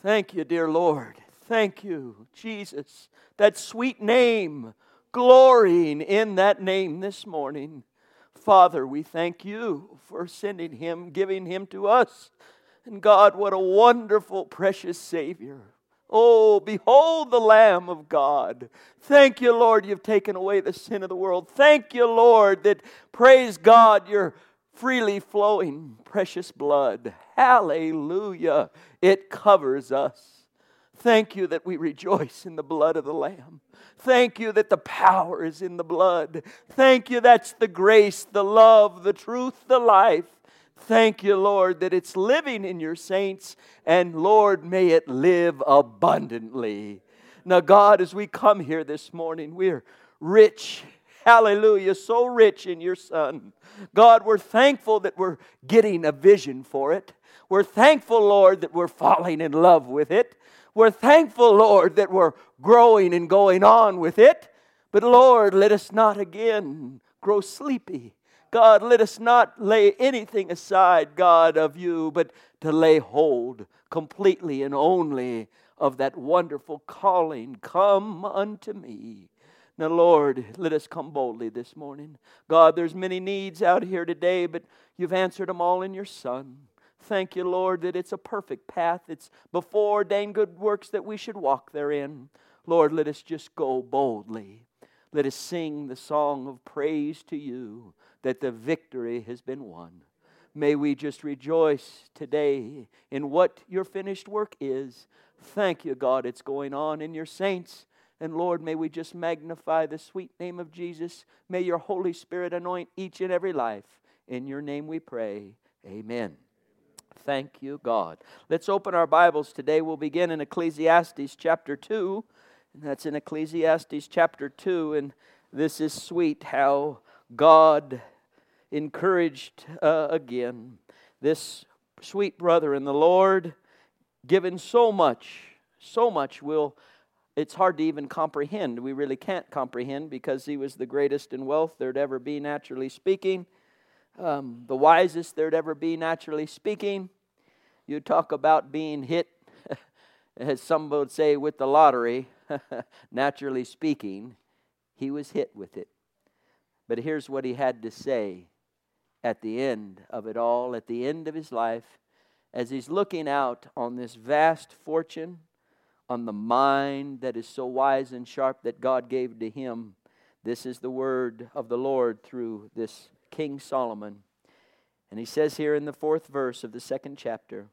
Thank you, dear Lord. Thank you, Jesus. That sweet name, glorying in that name this morning. Father, we thank you for sending Him, giving Him to us. And God, what a wonderful, precious Savior. Oh, behold the Lamb of God. Thank you, Lord, you've taken away the sin of the world. Thank you, Lord, that, praise God, your freely flowing precious blood. Hallelujah. It covers us. Thank you that we rejoice in the blood of the Lamb. Thank you that the power is in the blood. Thank you that's the grace, the love, the truth, the life. Thank you, Lord, that it's living in your saints, and Lord, may it live abundantly. Now, God, as we come here this morning, we're rich, hallelujah, so rich in your Son. God, we're thankful that we're getting a vision for it. We're thankful, Lord, that we're falling in love with it. We're thankful, Lord, that we're growing and going on with it. But, Lord, let us not again grow sleepy. God, let us not lay anything aside, God, of you, but to lay hold completely and only of that wonderful calling, come unto me. Now, Lord, let us come boldly this morning. God, there's many needs out here today, but you've answered them all in your Son. Thank you, Lord, that it's a perfect path. It's before ordained good works that we should walk therein. Lord, let us just go boldly. Let us sing the song of praise to you, that the victory has been won. May we just rejoice today in what your finished work is. Thank you, God, it's going on in your saints. And Lord, may we just magnify the sweet name of Jesus. May your Holy Spirit anoint each and every life. In your name we pray. Amen. Thank you, God. Let's open our Bibles today. We'll begin in Ecclesiastes chapter 2. And that's in Ecclesiastes chapter 2. And this is sweet how God encouraged again this sweet brother in the Lord, given so much it's hard to even comprehend. We really can't comprehend because he was the greatest in wealth there'd ever be, naturally speaking, the wisest there'd ever be, naturally speaking. You talk about being hit, as some would say, with the lottery, naturally speaking, he was hit with it. But here's what he had to say at the end of it all, at the end of his life, as he's looking out on this vast fortune, on the mind that is so wise and sharp that God gave to him. This is the word of the Lord through this King Solomon. And he says here in the 4th verse of the 2nd chapter,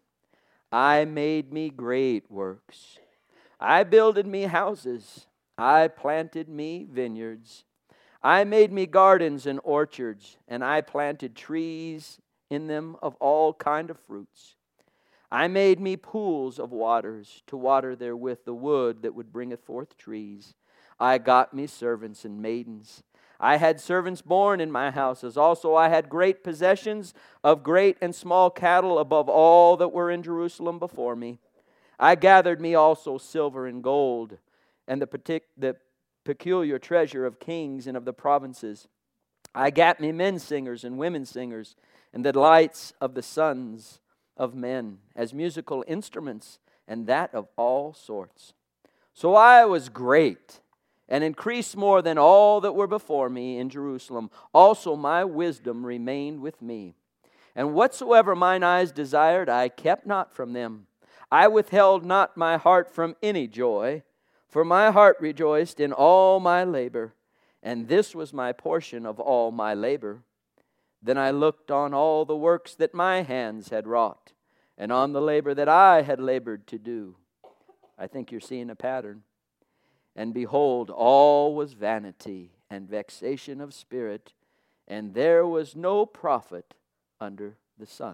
I made me great works. I builded me houses. I planted me vineyards. I made me gardens and orchards, and I planted trees in them of all kind of fruits. I made me pools of waters to water therewith the wood that would bringeth forth trees. I got me servants and maidens. I had servants born in my houses. Also I had great possessions of great and small cattle above all that were in Jerusalem before me. I gathered me also silver and gold, and the peculiar treasure of kings and of the provinces. I gat me men singers and women singers, and the delights of the sons of men, as musical instruments, and that of all sorts. So I was great, and increased more than all that were before me in Jerusalem. Also my wisdom remained with me. And whatsoever mine eyes desired, I kept not from them. I withheld not my heart from any joy, for my heart rejoiced in all my labor, and this was my portion of all my labor. Then I looked on all the works that my hands had wrought, and on the labor that I had labored to do. I think you're seeing a pattern. And behold, all was vanity and vexation of spirit, and there was no profit under the sun.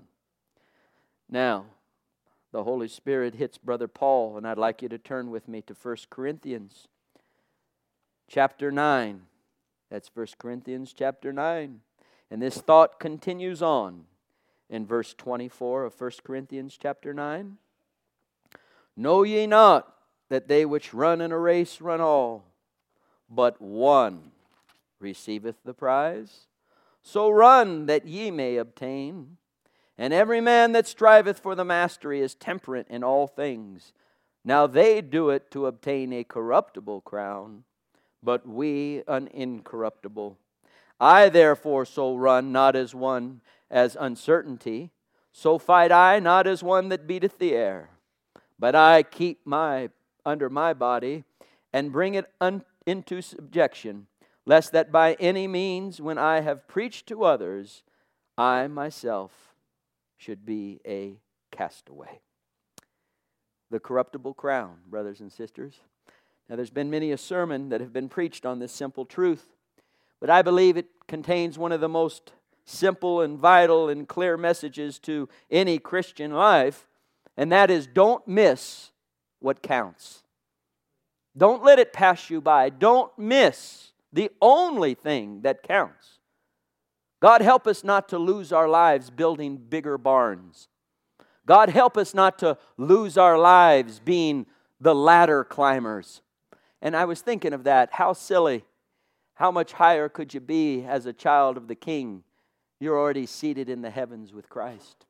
Now, the Holy Spirit hits Brother Paul, and I'd like you to turn with me to 1 Corinthians chapter 9. That's 1 Corinthians chapter 9. And this thought continues on in verse 24 of 1 Corinthians chapter 9. Know ye not that they which run in a race run all, but one receiveth the prize? So run that ye may obtain. And every man that striveth for the mastery is temperate in all things. Now they do it to obtain a corruptible crown, but we an incorruptible. I therefore so run, not as one as uncertainty, so fight I, not as one that beateth the air. But I keep under my body, and bring it into subjection, lest that by any means, when I have preached to others, I myself should be a castaway. The corruptible crown, brothers and sisters. Now, there's been many a sermon that have been preached on this simple truth, but I believe it contains one of the most simple and vital and clear messages to any Christian life, and that is, don't miss what counts. Don't let it pass you by. Don't miss the only thing that counts. God help us not to lose our lives building bigger barns. God help us not to lose our lives being the ladder climbers. And I was thinking of that. How silly. How much higher could you be as a child of the King? You're already seated in the heavens with Christ.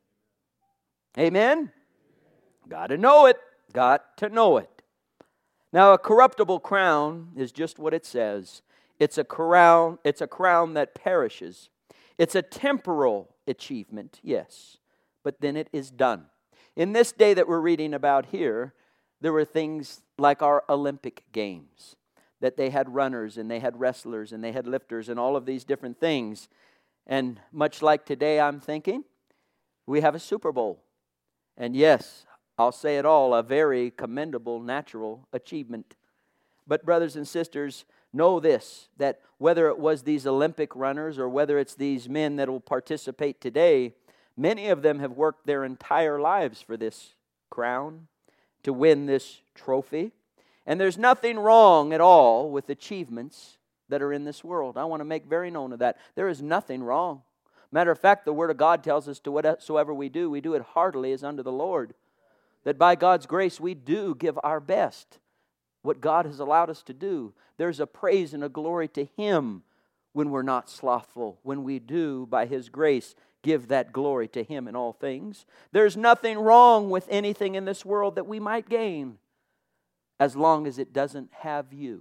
Amen? Got to know it. Got to know it. Now, a corruptible crown is just what it says. It's a crown that perishes. It's a temporal achievement, yes, but then it is done. In this day that we're reading about here, there were things like our Olympic Games, that they had runners and they had wrestlers and they had lifters and all of these different things. And much like today, I'm thinking, we have a Super Bowl. And yes, I'll say it all, a very commendable natural achievement. But brothers and sisters, know this, that whether it was these Olympic runners or whether it's these men that will participate today, many of them have worked their entire lives for this crown, to win this trophy. And there's nothing wrong at all with achievements that are in this world. I want to make very known of that. There is nothing wrong. Matter of fact, the Word of God tells us to whatsoever we do it heartily as unto the Lord. That by God's grace we do give our best. What God has allowed us to do. There's a praise and a glory to Him when we're not slothful. When we do, by His grace, give that glory to Him in all things. There's nothing wrong with anything in this world that we might gain, as long as it doesn't have you.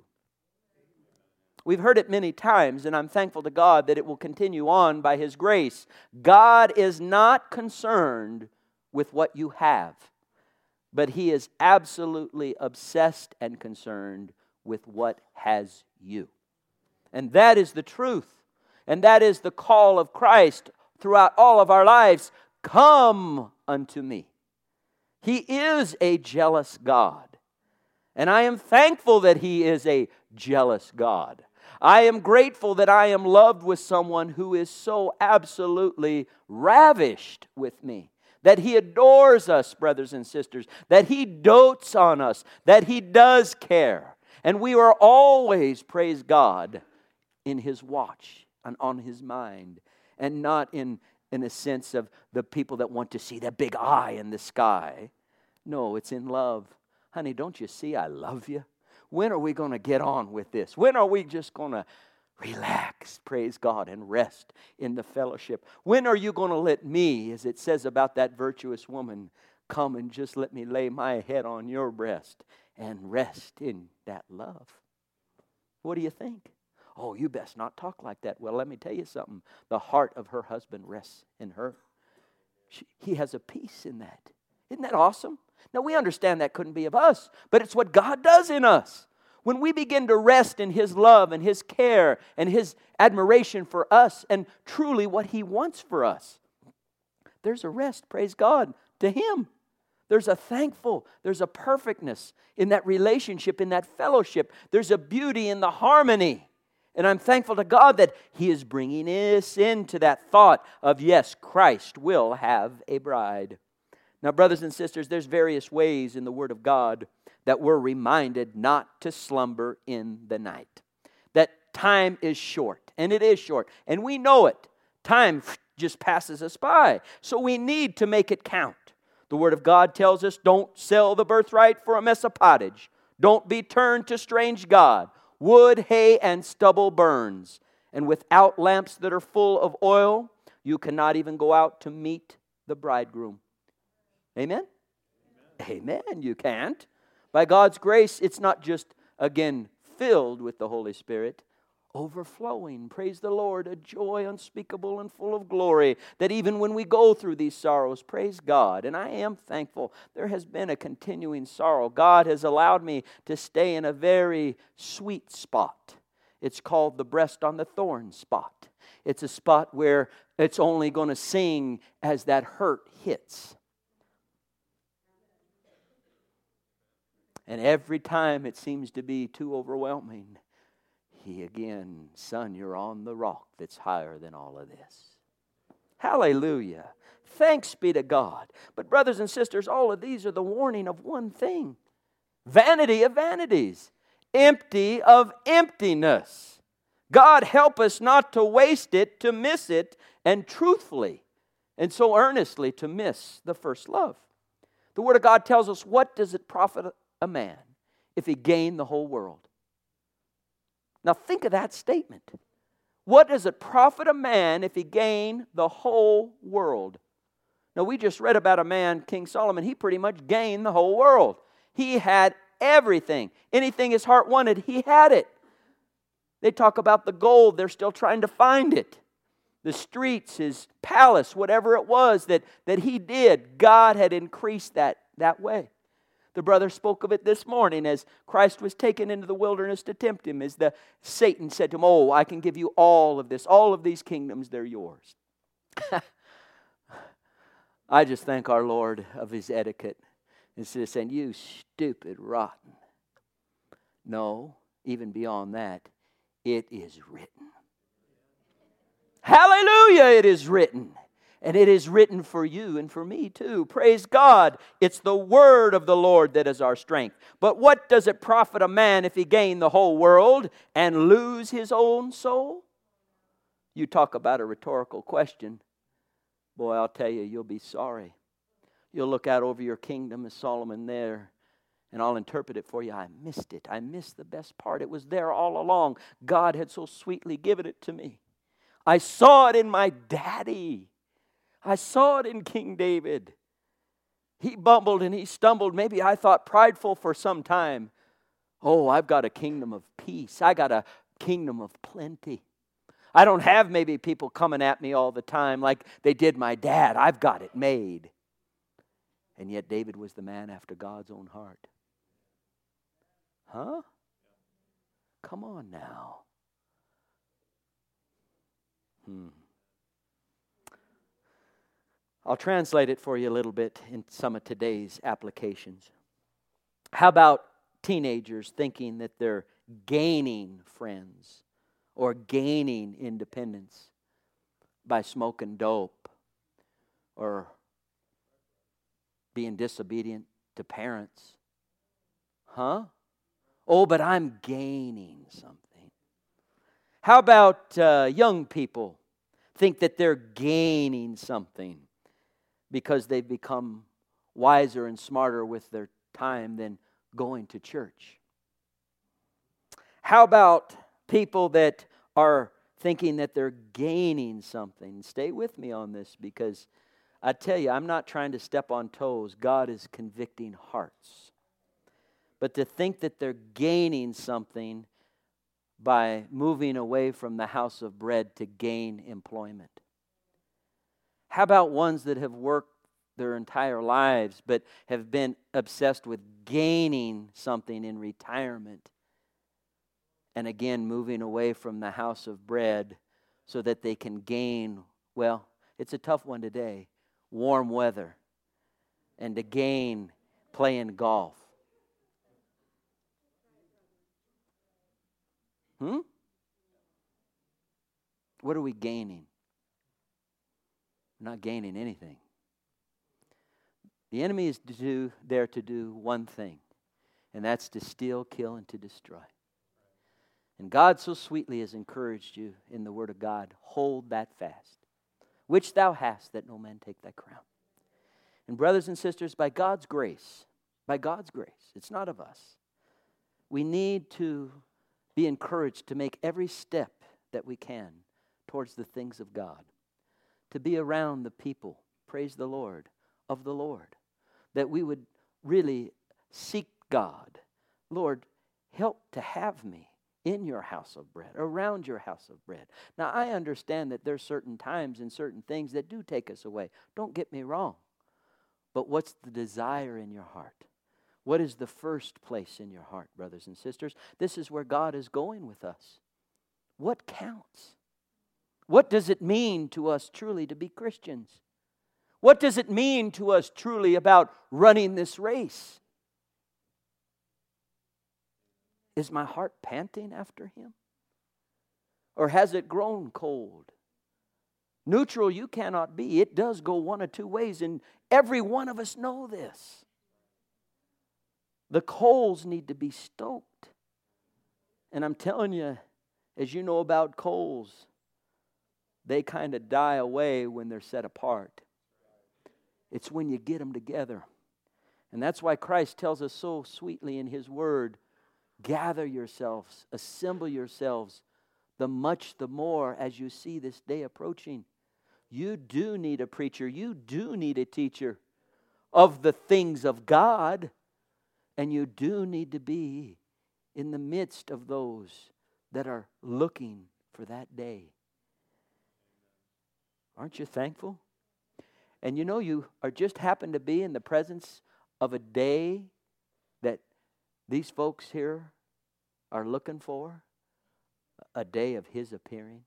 We've heard it many times, and I'm thankful to God that it will continue on by His grace. God is not concerned with what you have, but He is absolutely obsessed and concerned with what has you. And that is the truth. And that is the call of Christ throughout all of our lives. Come unto me. He is a jealous God. And I am thankful that He is a jealous God. I am grateful that I am loved with someone who is so absolutely ravished with me. That He adores us, brothers and sisters. That He dotes on us. That He does care. And we are always, praise God, in His watch and on His mind. And not in a sense of the people that want to see that big eye in the sky. No, it's in love. Honey, don't you see I love you? When are we going to get on with this? When are we just going to relax, praise God, and rest in the fellowship? When are you going to let me, as it says about that virtuous woman, come and just let me lay my head on your breast and rest in that love? What do you think? Oh, you best not talk like that. Well, let me tell you something. The heart of her husband rests in her. He has a peace in that. Isn't that awesome? Now, we understand that couldn't be of us, but it's what God does in us. When we begin to rest in His love and His care and His admiration for us and truly what He wants for us, there's a rest, praise God, to Him. There's a there's a perfectness in that relationship, in that fellowship. There's a beauty in the harmony. And I'm thankful to God that He is bringing us into that thought of, yes, Christ will have a bride. Now, brothers and sisters, there's various ways in the Word of God that we're reminded not to slumber in the night. That time is short, and it is short, and we know it. Time just passes us by, so we need to make it count. The Word of God tells us, don't sell the birthright for a mess of pottage. Don't be turned to strange God. Wood, hay, and stubble burns, and without lamps that are full of oil, You cannot even go out to meet the bridegroom. Amen? Amen. You can't. By God's grace, it's not just, again, filled with the Holy Spirit, overflowing, praise the Lord, a joy unspeakable and full of glory, that even when we go through these sorrows, praise God. And I am thankful. There has been a continuing sorrow. God has allowed me to stay in a very sweet spot. It's called the breast on the thorn spot. It's a spot where it's only going to sing as that hurt hits. And every time it seems to be too overwhelming, He again, son, you're on the rock that's higher than all of this. Hallelujah. Thanks be to God. But brothers and sisters, all of these are the warning of one thing. Vanity of vanities. Empty of emptiness. God help us not to waste it, to miss it, and truthfully and so earnestly to miss the first love. The Word of God tells us, what does it profit a man if he gain the whole world? Now think of that statement. What does it profit a man if he gain the whole world? Now we just read about a man, King Solomon. He pretty much gained the whole world. He had everything. Anything his heart wanted, he had it. They talk about the gold. They're still trying to find it. The streets, his palace, whatever it was that he did, God had increased that way. The brother spoke of it this morning as Christ was taken into the wilderness to tempt him, as Satan said to him, oh, I can give you all of this. All of these kingdoms, they're yours. I just thank our Lord of His etiquette. Instead of saying, you stupid, rotten. No, even beyond that, it is written. Hallelujah, it is written. And it is written for you and for me too. Praise God. It's the word of the Lord that is our strength. But what does it profit a man if he gain the whole world and lose his own soul? You talk about a rhetorical question. Boy, I'll tell you, you'll be sorry. You'll look out over your kingdom as Solomon there, and I'll interpret it for you. I missed it. I missed the best part. It was there all along. God had so sweetly given it to me. I saw it in my daddy. I saw it in King David. He bumbled and he stumbled. Maybe I thought prideful for some time. Oh, I've got a kingdom of peace. I got a kingdom of plenty. I don't have maybe people coming at me all the time like they did my dad. I've got it made. And yet David was the man after God's own heart. Huh? Come on now. I'll translate it for you a little bit in some of today's applications. How about teenagers thinking that they're gaining friends or gaining independence by smoking dope or being disobedient to parents? Huh? Oh, but I'm gaining something. How about young people think that they're gaining something because they've become wiser and smarter with their time than going to church? How about people that are thinking that they're gaining something? Stay with me on this, because I tell you, I'm not trying to step on toes. God is convicting hearts. But to think that they're gaining something by moving away from the house of bread to gain employment. How about ones that have worked their entire lives but have been obsessed with gaining something in retirement, and again moving away from the house of bread so that they can gain, well, it's a tough one today, warm weather, and to gain playing golf. What are we gaining? We're not gaining anything. The enemy is there to do one thing, and that's to steal, kill, and to destroy. And God so sweetly has encouraged you in the Word of God, hold that fast, which thou hast, that no man take thy crown. And brothers and sisters, by God's grace, it's not of us, we need to be encouraged to make every step that we can towards the things of God. to be around the people, praise the Lord, of the Lord. That we would really seek God. Lord, help to have me in your house of bread, around your house of bread. Now, I understand that there's certain times and certain things that do take us away. Don't get me wrong. But what's the desire in your heart? What is the first place in your heart, brothers and sisters? This is where God is going with us. What counts? What does it mean to us truly to be Christians? What does it mean to us truly about running this race? Is my heart panting after Him? Or has it grown cold? Neutral you cannot be. It does go one of two ways, and every one of us know this. The coals need to be stoked. And I'm telling you, as you know about coals, they kind of die away when they're set apart. It's when you get them together. And that's why Christ tells us so sweetly in His Word, gather yourselves, assemble yourselves, the much the more as you see this day approaching. You do need a preacher. You do need a teacher of the things of God. And you do need to be in the midst of those that are looking for that day. Aren't you thankful? And you know, you are just happen to be in the presence of a day that these folks here are looking for. A day of His appearing.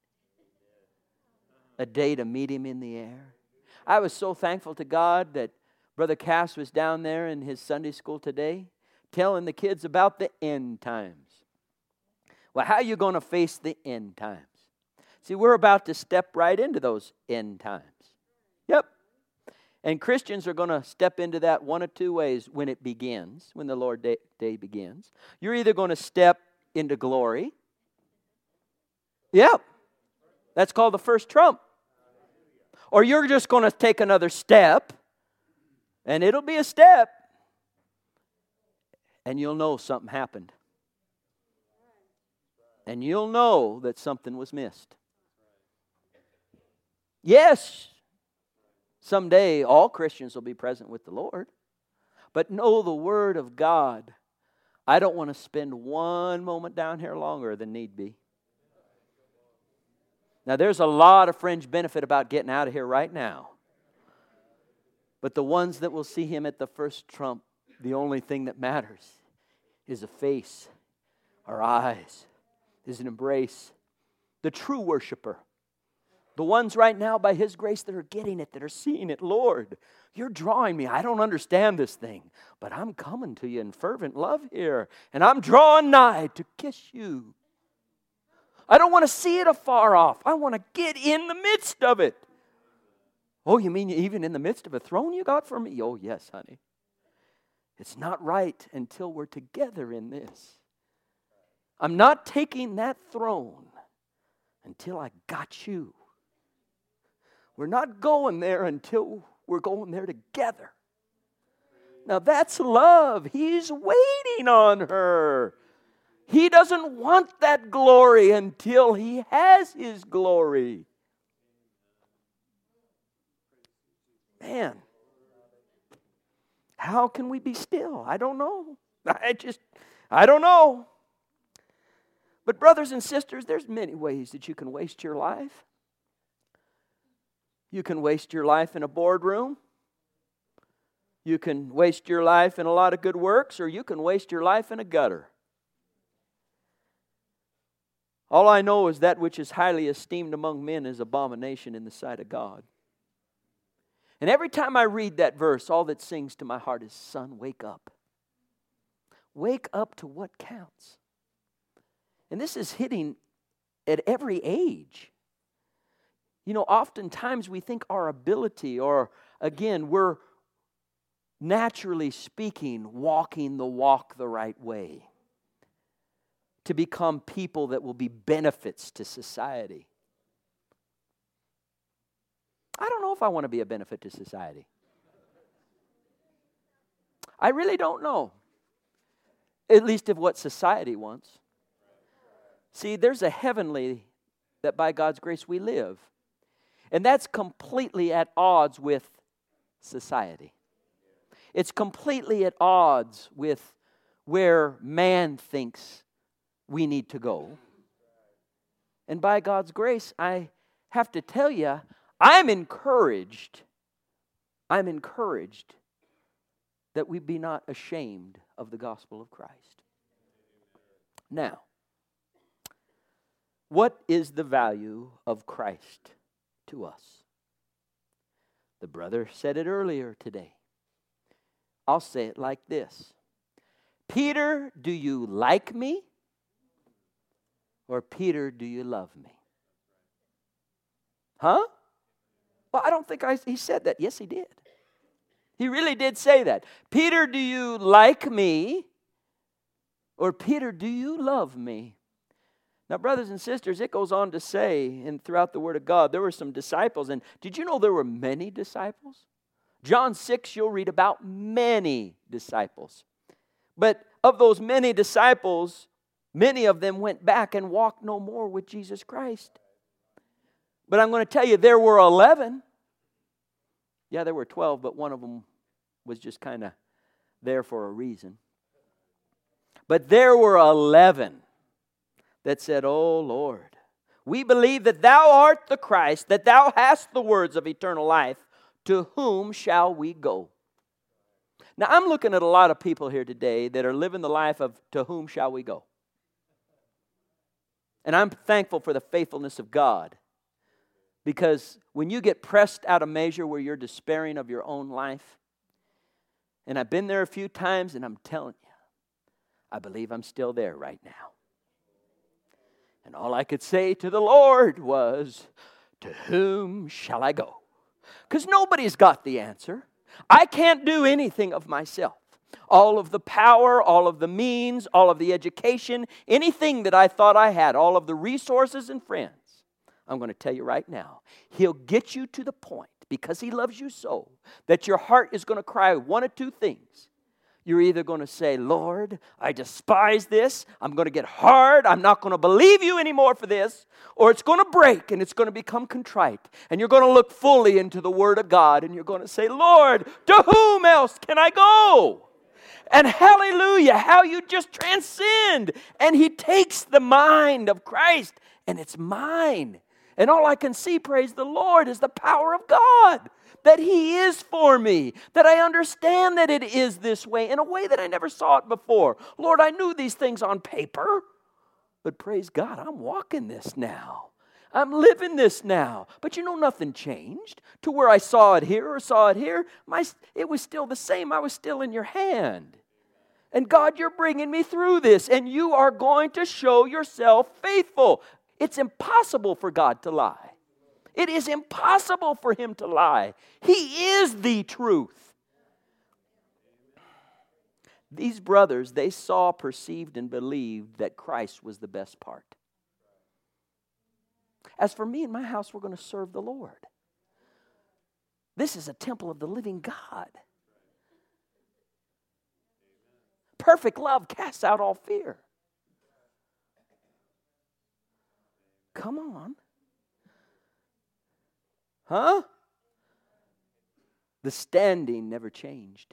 A day to meet Him in the air. I was so thankful to God that Brother Cass was down there in his Sunday school today telling the kids about the end times. Well, how are you going to face the end times? See, we're about to step right into those end times. Yep. And Christians are going to step into that one of two ways when it begins, when the Lord day begins. You're either going to step into glory. Yep. That's called the first trump. Or you're just going to take another step, and it'll be a step, and you'll know something happened. And you'll know that something was missed. Yes, someday all Christians will be present with the Lord. But know the Word of God. I don't want to spend one moment down here longer than need be. Now, there's a lot of fringe benefit about getting out of here right now. But the ones that will see Him at the first trump, the only thing that matters is a face, our eyes, is an embrace. The true worshiper. The ones right now, by His grace, that are getting it, that are seeing it. Lord, You're drawing me. I don't understand this thing, but I'm coming to You in fervent love here, and I'm drawing nigh to kiss You. I don't want to see it afar off. I want to get in the midst of it. Oh, you mean even in the midst of a throne you got for me? Oh, yes, honey. It's not right until we're together in this. I'm not taking that throne until I got You. We're not going there until we're going there together. Now that's love. He's waiting on her. He doesn't want that glory until He has His glory. Man, how can we be still? I don't know. I don't know. But brothers and sisters, there's many ways that you can waste your life. You can waste your life in a boardroom. You can waste your life in a lot of good works, or you can waste your life in a gutter. All I know is that which is highly esteemed among men is abomination in the sight of God. And every time I read that verse, all that sings to my heart is, son, wake up. Wake up to what counts. And this is hitting at every age. You know, oftentimes we think our ability, or again, we're naturally speaking, walking the walk the right way, to become people that will be benefits to society. I don't know if I want to be a benefit to society. I really don't know. At least of what society wants. See, there's a heavenly that by God's grace we live. And that's completely at odds with society. It's completely at odds with where man thinks we need to go. And by God's grace, I have to tell you, I'm encouraged that we be not ashamed of the gospel of Christ. Now, what is the value of Christ to us? The brother said it earlier today. I'll say it like this. Peter, do you like me? Or Peter, do you love me? Huh? Well, I don't think he said that. Yes, he did. He really did say that. Peter, do you like me? Or Peter, do you love me? Now, brothers and sisters, it goes on to say, and throughout the Word of God, there were some disciples. And did you know there were many disciples? John 6, you'll read about many disciples. But of those many disciples, many of them went back and walked no more with Jesus Christ. But I'm going to tell you, there were 11. Yeah, there were 12, but one of them was just kind of there for a reason. But there were 11 that said, "Oh Lord, we believe that thou art the Christ, that thou hast the words of eternal life. To whom shall we go?" Now, I'm looking at a lot of people here today that are living the life of to whom shall we go? And I'm thankful for the faithfulness of God. Because when you get pressed out of measure where you're despairing of your own life, and I've been there a few times, and I'm telling you, I believe I'm still there right now. And all I could say to the Lord was, to whom shall I go? Because nobody's got the answer. I can't do anything of myself. All of the power, all of the means, all of the education, anything that I thought I had, all of the resources and friends, I'm going to tell you right now, He'll get you to the point, because He loves you so, that your heart is going to cry one of two things. You're either going to say, Lord, I despise this. I'm going to get hard. I'm not going to believe you anymore for this. Or it's going to break and it's going to become contrite. And you're going to look fully into the Word of God and you're going to say, Lord, to whom else can I go? And hallelujah, how you just transcend. And He takes the mind of Christ and it's mine. And all I can see, praise the Lord, is the power of God. That He is for me. That I understand that it is this way in a way that I never saw it before. Lord, I knew these things on paper. But praise God, I'm walking this now. I'm living this now. But you know, nothing changed. To where I saw it here or saw it here, it was still the same. I was still in your hand. And God, you're bringing me through this. And you are going to show yourself faithful. It's impossible for God to lie. It is impossible for Him to lie. He is the truth. These brothers, they saw, perceived, and believed that Christ was the best part. As for me and my house, we're going to serve the Lord. This is a temple of the living God. Perfect love casts out all fear. Come on. Huh? The standing never changed.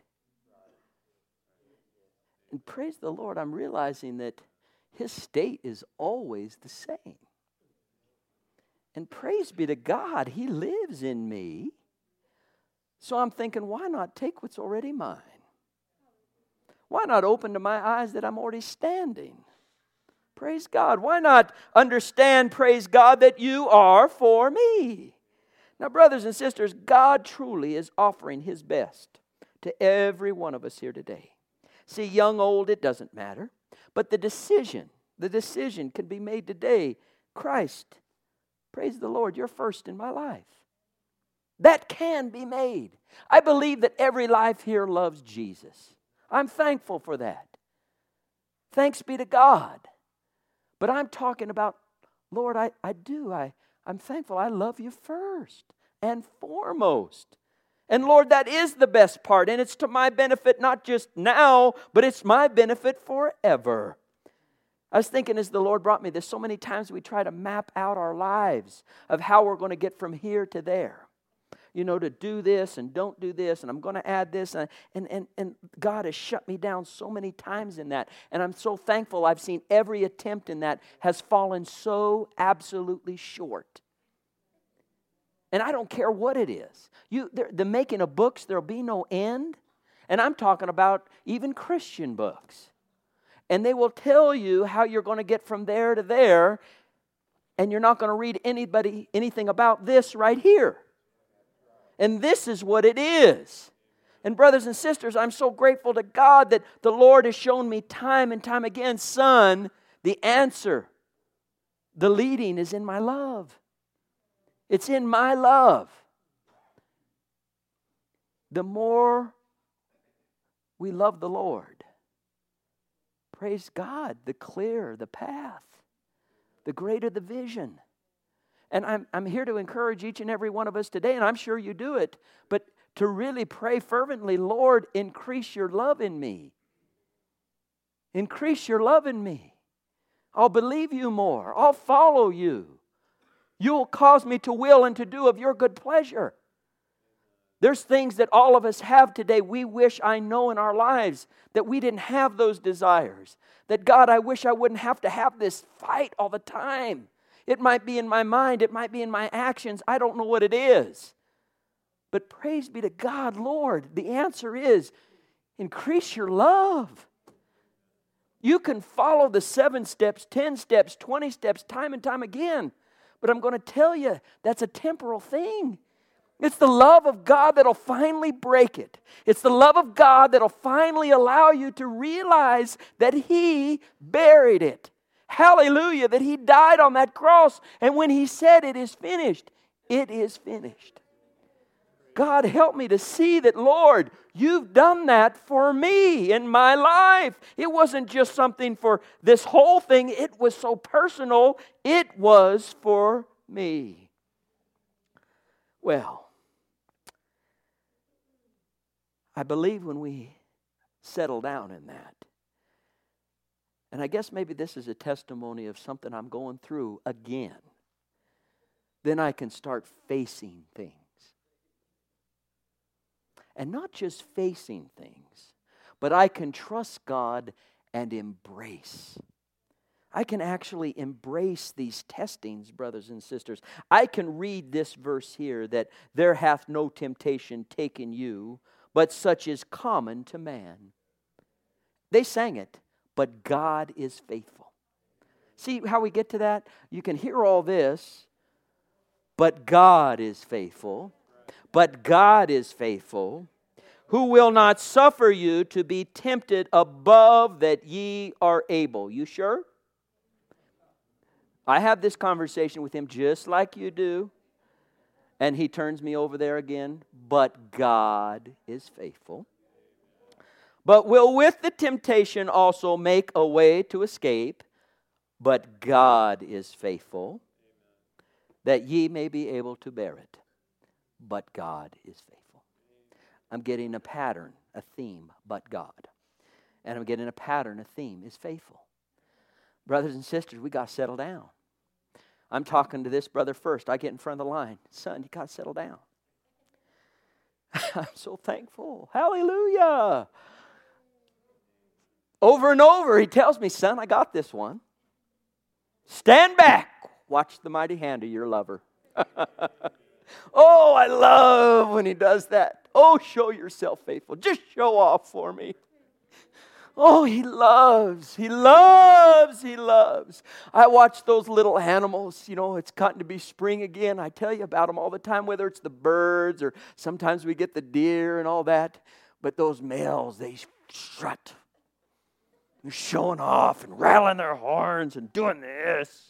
And praise the Lord, I'm realizing that His state is always the same. And praise be to God, He lives in me. So I'm thinking, why not take what's already mine? Why not open to my eyes that I'm already standing? Praise God. Why not understand, praise God, that you are for me? Now, brothers and sisters, God truly is offering His best to every one of us here today. See, young, old, it doesn't matter. But the decision can be made today. Christ, praise the Lord, you're first in my life. That can be made. I believe that every life here loves Jesus. I'm thankful for that. Thanks be to God. But I'm talking about, Lord, I'm thankful I love you first and foremost. And Lord, that is the best part. And it's to my benefit not just now, but it's my benefit forever. I was thinking as the Lord brought me this, so many times we try to map out our lives of how we're going to get from here to there. You know, to do this and don't do this, and I'm going to add this. And God has shut me down so many times in that. And I'm so thankful I've seen every attempt in that has fallen so absolutely short. And I don't care what it is. The making of books, there'll be no end. And I'm talking about even Christian books. And they will tell you how you're going to get from there to there. And you're not going to read anything about this right here. And this is what it is. And brothers and sisters, I'm so grateful to God that the Lord has shown me time and time again, son, the answer, the leading is in my love. It's in my love. The more we love the Lord, praise God, the clearer the path, the greater the vision. And I'm here to encourage each and every one of us today, and I'm sure you do it, but to really pray fervently, Lord, increase your love in me. Increase your love in me. I'll believe you more. I'll follow you. You'll cause me to will and to do of your good pleasure. There's things that all of us have today we wish I know in our lives that we didn't have those desires. That God, I wish I wouldn't have to have this fight all the time. It might be in my mind. It might be in my actions. I don't know what it is. But praise be to God, Lord. The answer is increase your love. You can follow the 7 steps, 10 steps, 20 steps, time and time again. But I'm going to tell you, that's a temporal thing. It's the love of God that'll finally break it. It's the love of God that'll finally allow you to realize that He buried it. Hallelujah, that He died on that cross. And when He said it is finished, it is finished. God, help me to see that, Lord, you've done that for me in my life. It wasn't just something for this whole thing. It was so personal. It was for me. Well, I believe when we settle down in that, and I guess maybe this is a testimony of something I'm going through again, then I can start facing things. And not just facing things, but I can trust God and embrace. I can actually embrace these testings, brothers and sisters. I can read this verse here that there hath no temptation taken you, but such is common to man. They sang it, but God is faithful. See how we get to that? You can hear all this, but God is faithful. But God is faithful, who will not suffer you to be tempted above that ye are able. You sure? I have this conversation with Him just like you do. And He turns me over there again. But God is faithful. But will with the temptation also make a way to escape. But God is faithful, that ye may be able to bear it. But God is faithful. I'm getting a pattern, a theme, but God. And I'm getting a pattern, a theme, is faithful. Brothers and sisters, we got to settle down. I'm talking to this brother first. I get in front of the line. Son, you got to settle down. I'm so thankful. Hallelujah. Over and over, he tells me, son, I got this one. Stand back. Watch the mighty hand of your lover. Oh, I love when he does that. Oh, show yourself faithful. Just show off for me. Oh, he loves. He loves. He loves. I watch those little animals. You know, it's gotten to be spring again. I tell you about them all the time, whether it's the birds or sometimes we get the deer and all that. But those males, they strut. They're showing off and rattling their horns and doing this.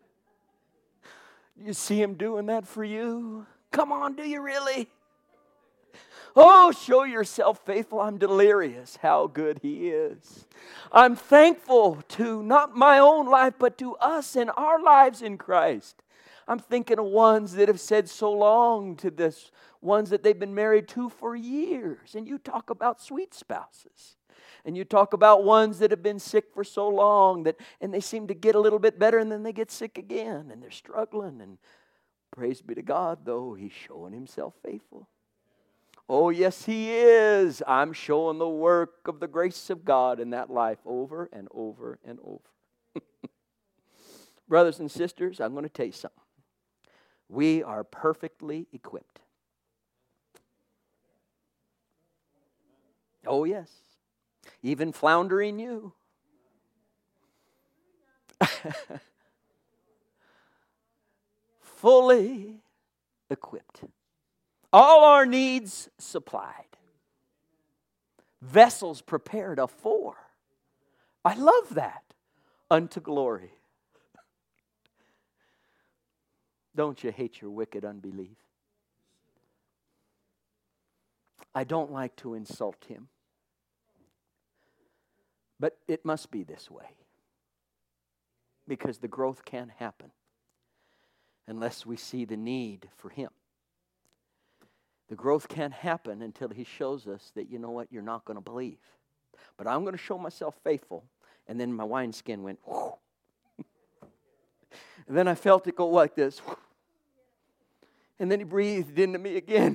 You see him doing that for you? Come on, do you really? Oh, show yourself faithful. I'm delirious how good He is. I'm thankful to not my own life, but to us and our lives in Christ. I'm thinking of ones that have said so long to this, ones that they've been married to for years. And you talk about sweet spouses. And you talk about ones that have been sick for so long and they seem to get a little bit better and then they get sick again and they're struggling. And praise be to God, though, He's showing Himself faithful. Oh, yes, He is. I'm showing the work of the grace of God in that life over and over and over. Brothers and sisters, I'm going to tell you something. We are perfectly equipped. Oh, yes. Even floundering you. Fully equipped. All our needs supplied. Vessels prepared afore. I love that. Unto glory. Don't you hate your wicked unbelief? I don't like to insult him. But it must be this way. Because the growth can't happen unless we see the need for him. The growth can't happen until he shows us that, you know what, you're not going to believe. But I'm going to show myself faithful. And then my wineskin went, whoo. And then I felt it go like this. And then he breathed into me again.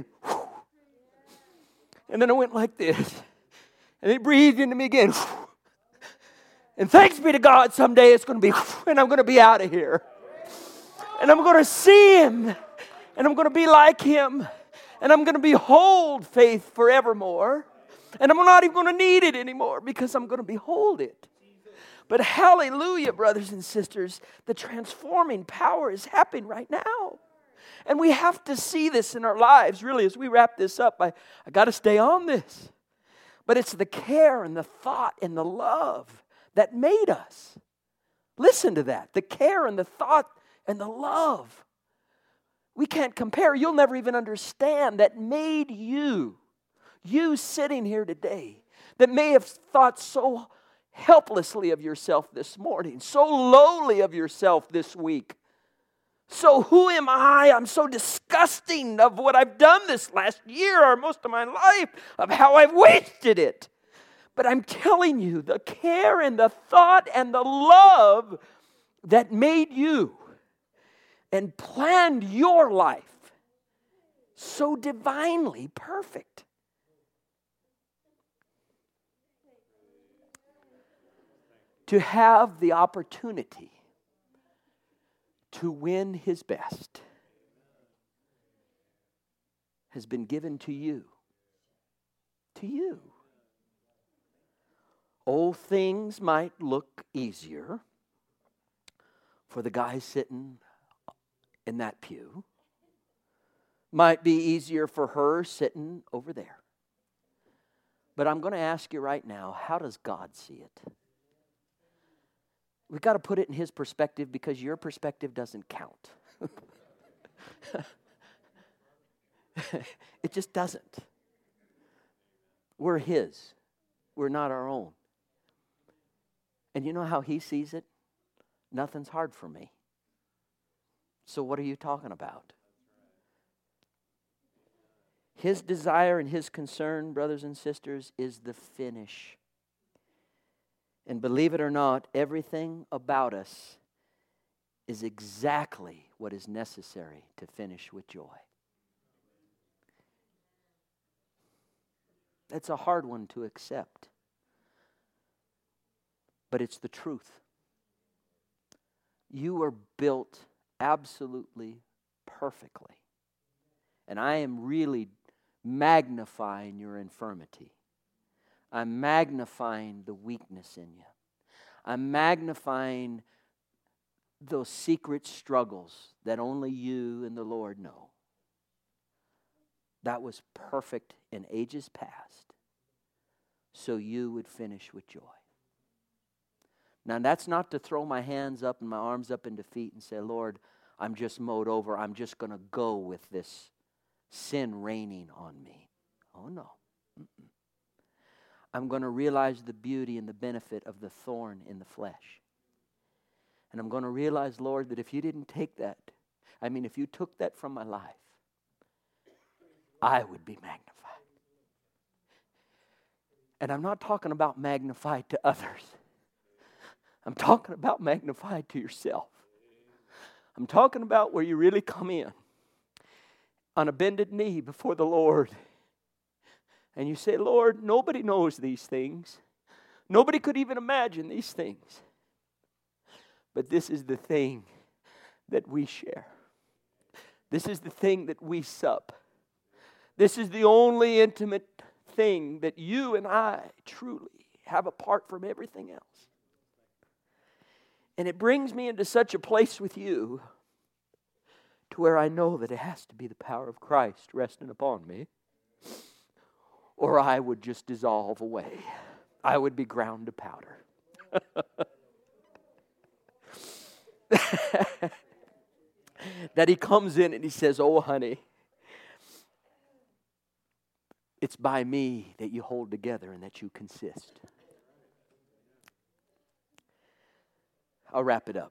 And then I went like this. And he breathed into me again. And thanks be to God, someday it's going to be, and I'm going to be out of here. And I'm going to see him. And I'm going to be like him. And I'm going to behold faith forevermore. And I'm not even going to need it anymore because I'm going to behold it. But hallelujah, brothers and sisters, the transforming power is happening right now. And we have to see this in our lives. Really, as we wrap this up, I got to stay on this. But it's the care and the thought and the love that made us. Listen to that. The care and the thought and the love. We can't compare. You'll never even understand that made you. You sitting here today that may have thought so helplessly of yourself this morning, so lowly of yourself this week. So who am I? I'm so disgusting of what I've done this last year or most of my life, of how I've wasted it. But I'm telling you, the care and the thought and the love that made you and planned your life so divinely perfect. To have the opportunity to win his best has been given to you. To you. Old things might look easier for the guy sitting in that pew. Might be easier for her sitting over there. But I'm going to ask you right now, how does God see it? We've got to put it in his perspective because your perspective doesn't count. It just doesn't. We're his. We're not our own. And you know how he sees it? Nothing's hard for me. So what are you talking about? His desire and his concern, brothers and sisters, is the finish. And believe it or not, everything about us is exactly what is necessary to finish with joy. That's a hard one to accept. But it's the truth. You were built absolutely perfectly. And I am really magnifying your infirmity. I'm magnifying the weakness in you. I'm magnifying those secret struggles that only you and the Lord know. That was perfect in ages past, so you would finish with joy. Now, that's not to throw my hands up and my arms up in defeat and say, Lord, I'm just mowed over. I'm just going to go with this sin reigning on me. Oh, no. Mm-mm. I'm going to realize the beauty and the benefit of the thorn in the flesh. And I'm going to realize, Lord, that if you didn't take that, if you took that from my life, I would be magnified. And I'm not talking about magnified to others. I'm talking about magnified to yourself. I'm talking about where you really come in on a bended knee before the Lord. And you say, Lord, nobody knows these things. Nobody could even imagine these things. But this is the thing that we share. This is the thing that we sup. This is the only intimate thing that you and I truly have apart from everything else. And it brings me into such a place with you to where I know that it has to be the power of Christ resting upon me, or I would just dissolve away. I would be ground to powder. That He comes in and He says, oh honey, it's by me that you hold together and that you consist. I'll wrap it up.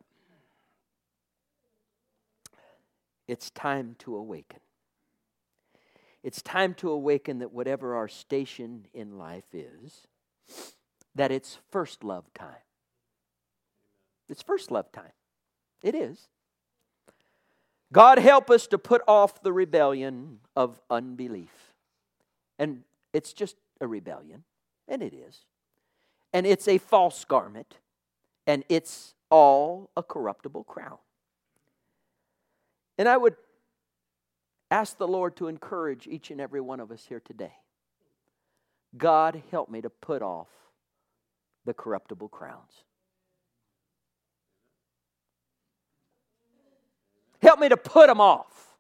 It's time to awaken. It's time to awaken that whatever our station in life is, that it's first love time. It's first love time. It is. God help us to put off the rebellion of unbelief. And it's just a rebellion, and it is. And it's a false garment, and it's all a corruptible crown. And I would ask the Lord to encourage each and every one of us here today. God, help me to put off the corruptible crowns. Help me to put them off.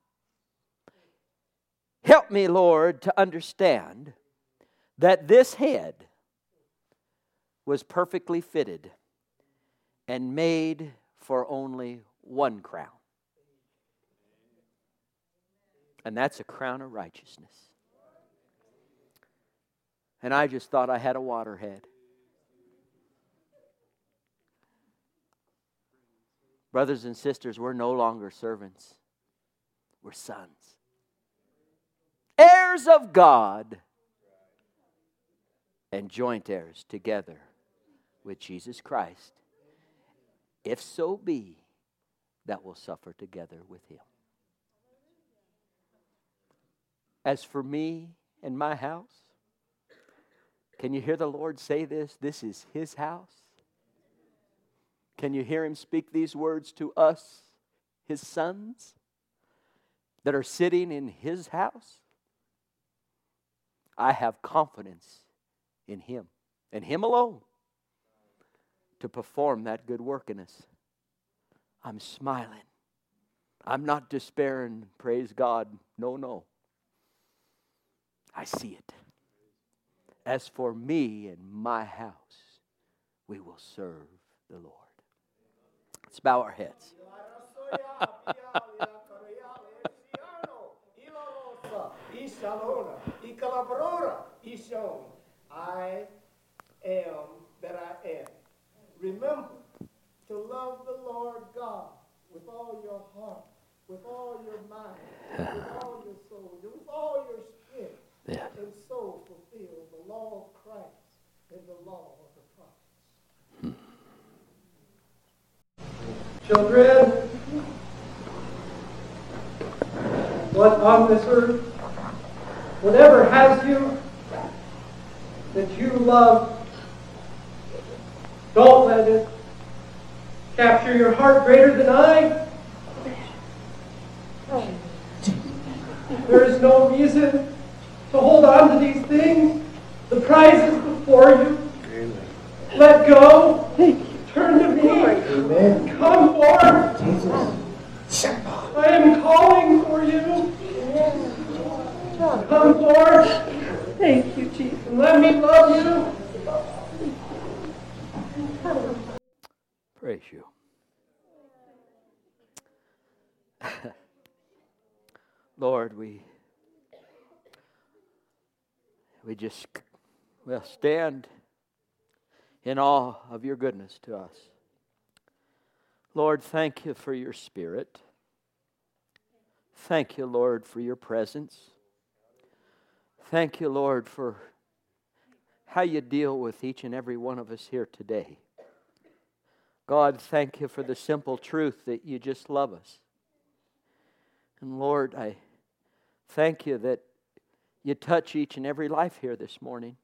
Help me, Lord, to understand that this head was perfectly fitted and made for only one crown. And that's a crown of righteousness. And I just thought I had a water head. Brothers and sisters, we're no longer servants. We're sons. Heirs of God and joint heirs together with Jesus Christ, if so be that we'll suffer together with Him. As for me and my house, can you hear the Lord say this? This is His house. Can you hear Him speak these words to us, His sons, that are sitting in His house? I have confidence in Him and Him alone to perform that good work in us. I'm smiling. I'm not despairing, praise God. No. I see it. As for me and my house, we will serve the Lord. Let's bow our heads. I am that I am. Remember to love the Lord God with all your heart, with all your mind, with all your soul, with all your strength, and so fulfill the law of Christ and the law of the prophets. Children, what on this earth, whatever has you that you love, don't let it capture your heart greater than I. There is no reason to hold on to these things. The prize is before you. Amen. Let go. Turn to me. Amen. Come forth. Jesus. I am calling for you. Come forth. Thank you, Jesus. And let me love you. Praise you. Lord, we just stand in awe of your goodness to us. Lord, thank you for your Spirit. Thank you, Lord, for your presence. Thank you, Lord, for how you deal with each and every one of us here today. God, thank you for the simple truth that you just love us. And Lord, I thank you that you touch each and every life here this morning.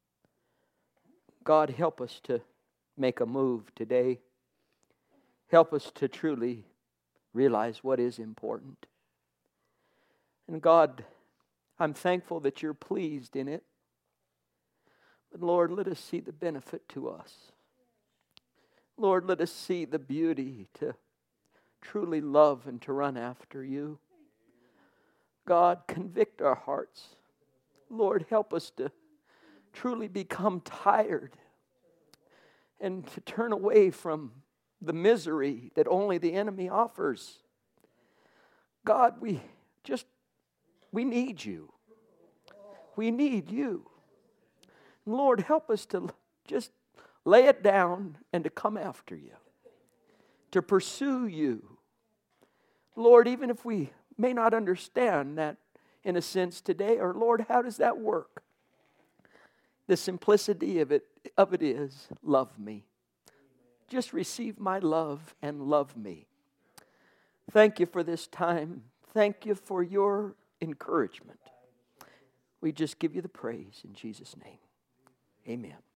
God, help us to make a move today. Help us to truly realize what is important. And God, I'm thankful that you're pleased in it. But Lord, let us see the benefit to us. Lord, let us see the beauty to truly love and to run after you. God, convict our hearts. Lord, help us to truly become tired and to turn away from the misery that only the enemy offers. God, we need you. We need you. Lord, help us to just lay it down and to come after you, to pursue you. Lord, even if we may not understand that in a sense today, or Lord, how does that work? The simplicity of it is, love me. Just receive my love and love me. Thank you for this time. Thank you for your encouragement. We just give you the praise in Jesus' name. Amen.